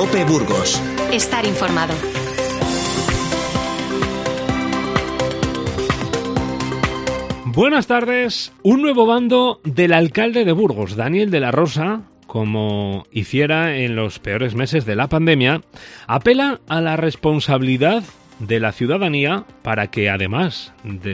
COPE Burgos. Estar informado. Buenas tardes. Un nuevo bando del alcalde de Burgos, Daniel de la Rosa, como hiciera en los peores meses de la pandemia, apela a la responsabilidad de la ciudadanía para que, además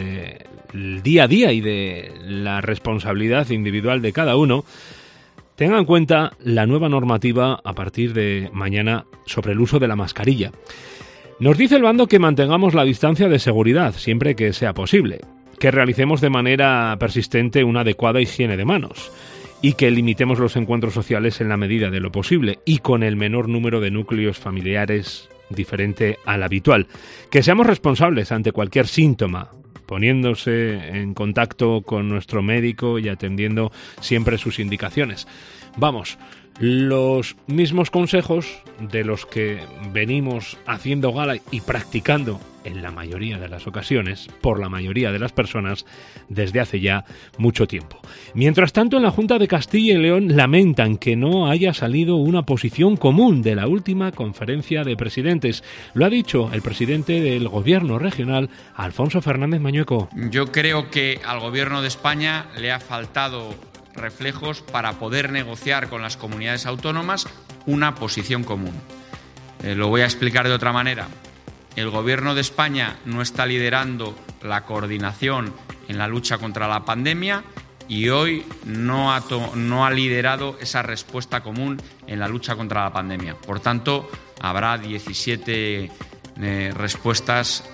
del día a día y de la responsabilidad individual de cada uno, tenga en cuenta la nueva normativa a partir de mañana sobre el uso de la mascarilla. Nos dice el bando que mantengamos la distancia de seguridad siempre que sea posible, que realicemos de manera persistente una adecuada higiene de manos y que limitemos los encuentros sociales en la medida de lo posible y con el menor número de núcleos familiares diferente al habitual. Que seamos responsables ante cualquier síntoma, poniéndose en contacto con nuestro médico y atendiendo siempre sus indicaciones. Vamos, los mismos consejos de los que venimos haciendo gala y practicando en la mayoría de las ocasiones, por la mayoría de las personas, desde hace ya mucho tiempo. Mientras tanto, en la Junta de Castilla y León lamentan que no haya salido una posición común de la última conferencia de presidentes. Lo ha dicho el presidente del Gobierno regional, Alfonso Fernández Mañueco. Yo creo que al Gobierno de España le ha faltado reflejos para poder negociar con las comunidades autónomas una posición común. Lo voy a explicar de otra manera. El Gobierno de España no está liderando la coordinación en la lucha contra la pandemia y hoy no ha liderado esa respuesta común en la lucha contra la pandemia. Por tanto, habrá 17 respuestas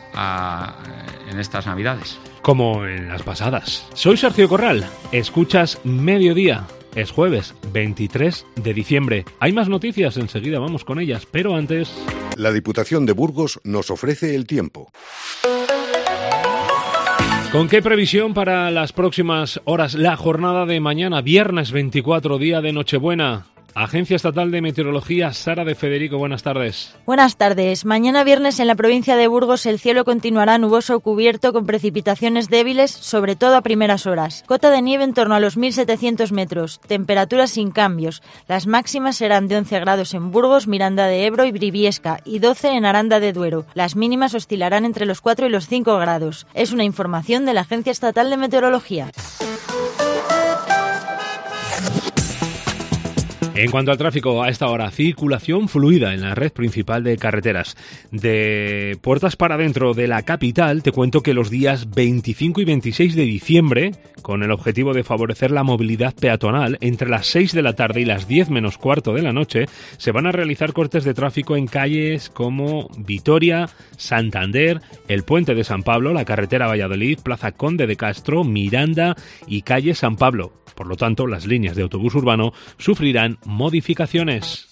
en estas Navidades. Como en las pasadas. Soy Sergio Corral. Escuchas Mediodía. Es jueves 23 de diciembre. Hay más noticias, enseguida vamos con ellas, pero antes... La Diputación de Burgos nos ofrece el tiempo. ¿Con qué previsión para las próximas horas? La jornada de mañana, viernes 24, día de Nochebuena. Agencia Estatal de Meteorología, Sara de Federico, buenas tardes. Buenas tardes. Mañana viernes en la provincia de Burgos el cielo continuará nuboso o cubierto con precipitaciones débiles, sobre todo a primeras horas. Cota de nieve en torno a los 1.700 metros. Temperaturas sin cambios. Las máximas serán de 11 grados en Burgos, Miranda de Ebro y Briviesca y 12 en Aranda de Duero. Las mínimas oscilarán entre los 4 y los 5 grados. Es una información de la Agencia Estatal de Meteorología. En cuanto al tráfico, a esta hora, circulación fluida en la red principal de carreteras. De puertas para dentro de la capital, te cuento que los días 25 y 26 de diciembre, con el objetivo de favorecer la movilidad peatonal, entre las 6 de la tarde y las 10 menos cuarto de la noche, se van a realizar cortes de tráfico en calles como Vitoria, Santander, el Puente de San Pablo, la carretera Valladolid, Plaza Conde de Castro, Miranda y calle San Pablo. Por lo tanto, las líneas de autobús urbano sufrirán modificaciones.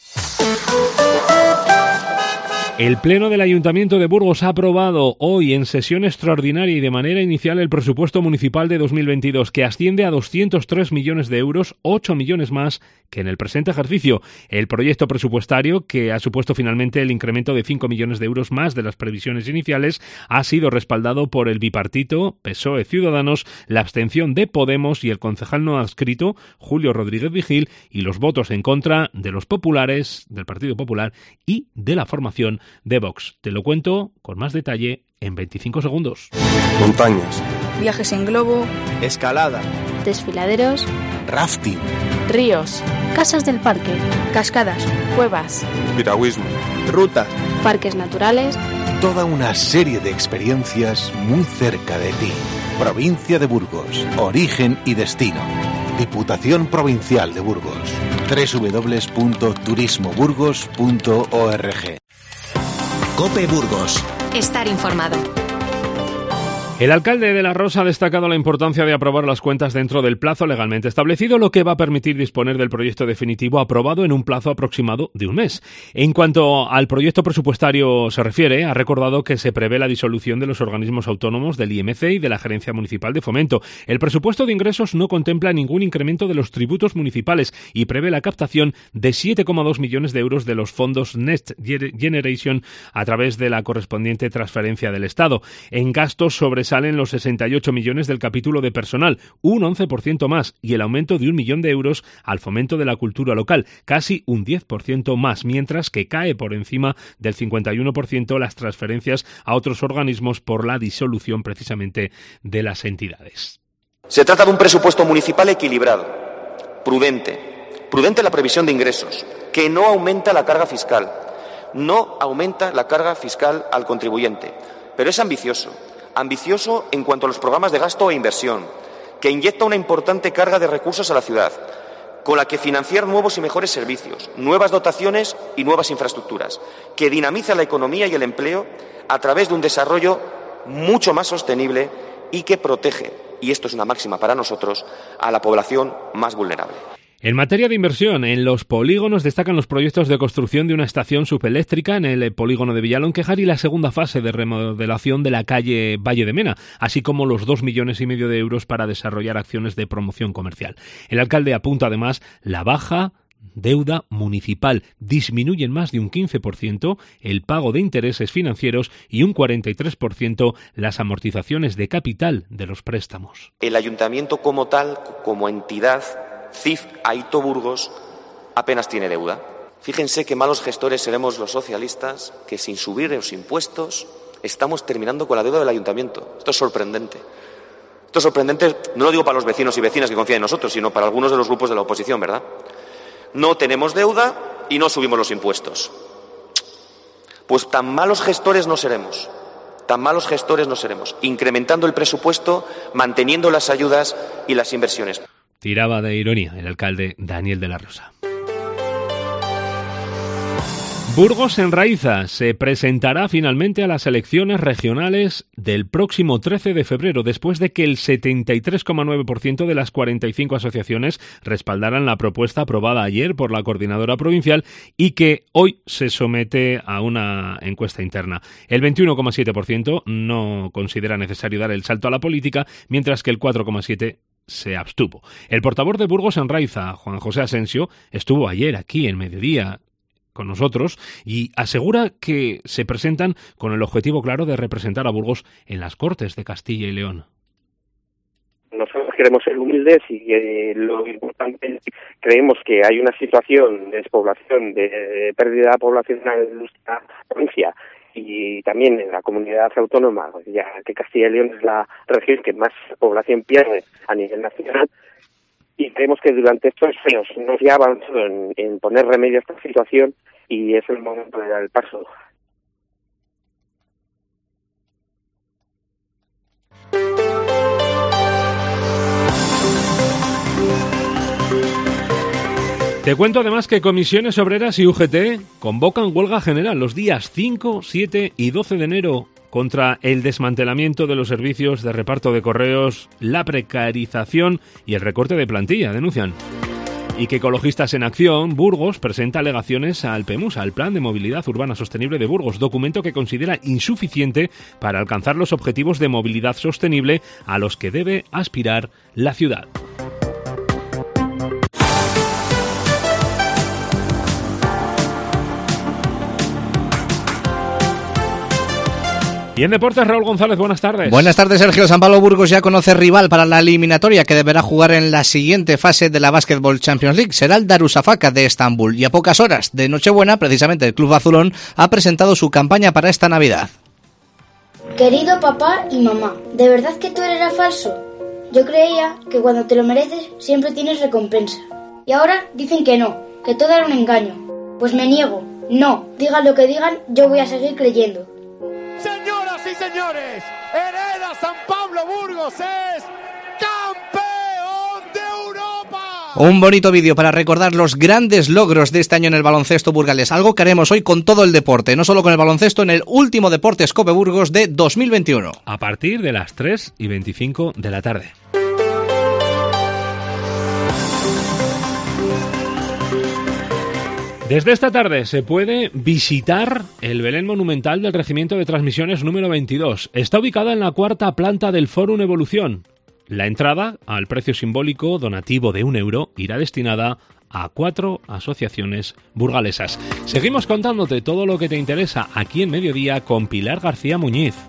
El Pleno del Ayuntamiento de Burgos ha aprobado hoy en sesión extraordinaria y de manera inicial el presupuesto municipal de 2022, que asciende a 203 millones de euros, 8 millones más que en el presente ejercicio. El proyecto presupuestario, que ha supuesto finalmente el incremento de 5 millones de euros más de las previsiones iniciales, ha sido respaldado por el bipartito PSOE-Ciudadanos, la abstención de Podemos y el concejal no adscrito, Julio Rodríguez Vigil, y los votos en contra de los populares, del Partido Popular y de la formación de Vox. Te lo cuento con más detalle en 25 segundos. Montañas. Viajes en globo. Escalada. Desfiladeros. Rafting. Ríos. Casas del parque. Cascadas. Cuevas. Piragüismo. Rutas. Parques naturales. Toda una serie de experiencias muy cerca de ti. Provincia de Burgos. Origen y destino. Diputación Provincial de Burgos. www.turismoburgos.org. COPE Burgos. Estar informado. El alcalde de La Rosa ha destacado la importancia de aprobar las cuentas dentro del plazo legalmente establecido, lo que va a permitir disponer del proyecto definitivo aprobado en un plazo aproximado de un mes. En cuanto al proyecto presupuestario se refiere, ha recordado que se prevé la disolución de los organismos autónomos del IMC y de la Gerencia Municipal de Fomento. El presupuesto de ingresos no contempla ningún incremento de los tributos municipales y prevé la captación de 7,2 millones de euros de los fondos Next Generation a través de la correspondiente transferencia del Estado. En gastos sobre salen los 68 millones del capítulo de personal, un 11% más, y el aumento de 1 millón de euros al fomento de la cultura local, casi un 10% más, mientras que cae por encima del 51% las transferencias a otros organismos por la disolución precisamente de las entidades. Se trata de un presupuesto municipal equilibrado, prudente en la previsión de ingresos, que no aumenta la carga fiscal, al contribuyente, pero es ambicioso en cuanto a los programas de gasto e inversión, que inyecta una importante carga de recursos a la ciudad, con la que financiar nuevos y mejores servicios, nuevas dotaciones y nuevas infraestructuras, que dinamiza la economía y el empleo a través de un desarrollo mucho más sostenible y que protege, y esto es una máxima para nosotros, a la población más vulnerable. En materia de inversión, en los polígonos destacan los proyectos de construcción de una estación subeléctrica en el polígono de Villalonquejar y la segunda fase de remodelación de la calle Valle de Mena, así como los 2,5 millones de euros para desarrollar acciones de promoción comercial. El alcalde apunta además la baja deuda municipal, disminuye en más de un 15% el pago de intereses financieros y un 43% las amortizaciones de capital de los préstamos. El ayuntamiento como tal, como entidad, CIF Aito Burgos, apenas tiene deuda. Fíjense qué malos gestores seremos los socialistas, que sin subir los impuestos estamos terminando con la deuda del ayuntamiento. Esto es sorprendente. No lo digo para los vecinos y vecinas que confían en nosotros, sino para algunos de los grupos de la oposición, ¿verdad? No tenemos deuda y no subimos los impuestos. Pues tan malos gestores no seremos, incrementando el presupuesto, manteniendo las ayudas y las inversiones. Tiraba de ironía el alcalde Daniel de la Rosa. Burgos se enraiza, se presentará finalmente a las elecciones regionales del próximo 13 de febrero, después de que el 73,9% de las 45 asociaciones respaldaran la propuesta aprobada ayer por la coordinadora provincial y que hoy se somete a una encuesta interna. El 21,7% no considera necesario dar el salto a la política, mientras que el 4,7% se abstuvo. El portavoz de Burgos se enraiza, Juan José Asensio, estuvo ayer aquí en Mediodía con nosotros y asegura que se presentan con el objetivo claro de representar a Burgos en las Cortes de Castilla y León. Nosotros queremos ser humildes y lo importante es que creemos que hay una situación de despoblación, de pérdida poblacional en nuestra provincia y también en la comunidad autónoma, ya que Castilla y León es la región que más población pierde a nivel nacional. Y creemos que durante estos años no se ha avanzado en poner remedio a esta situación y es el momento de dar el paso. Te cuento además que Comisiones Obreras y UGT convocan huelga general los días 5, 7 y 12 de enero contra el desmantelamiento de los servicios de reparto de correos, la precarización y el recorte de plantilla, denuncian. Y que Ecologistas en Acción, Burgos, presenta alegaciones al PEMUSA, al Plan de Movilidad Urbana Sostenible de Burgos, documento que considera insuficiente para alcanzar los objetivos de movilidad sostenible a los que debe aspirar la ciudad. Y en deportes, Raúl González, buenas tardes. Buenas tardes, Sergio. San Pablo Burgos ya conoce rival para la eliminatoria que deberá jugar en la siguiente fase de la Basketball Champions League. Será el Darüşşafaka de Estambul. Y a pocas horas de Nochebuena, precisamente el Club Azulón ha presentado su campaña para esta Navidad. Querido papá y mamá, ¿de verdad que tú eras falso? Yo creía que cuando te lo mereces siempre tienes recompensa. Y ahora dicen que no, que todo era un engaño. Pues me niego. No, digan lo que digan, yo voy a seguir creyendo. Señoras y señores, Hereda San Pablo Burgos es campeón de Europa. Un bonito vídeo para recordar los grandes logros de este año en el baloncesto burgalés, algo que haremos hoy con todo el deporte, no solo con el baloncesto, en el último Deportes Cope Burgos de 2021. A partir de las 3:25 de la tarde. Desde esta tarde se puede visitar el Belén Monumental del Regimiento de Transmisiones número 22. Está ubicada en la 4ª planta del Fórum Evolución. La entrada, al precio simbólico donativo de €1, irá destinada a 4 asociaciones burgalesas. Seguimos contándote todo lo que te interesa aquí en Mediodía con Pilar García Muñiz.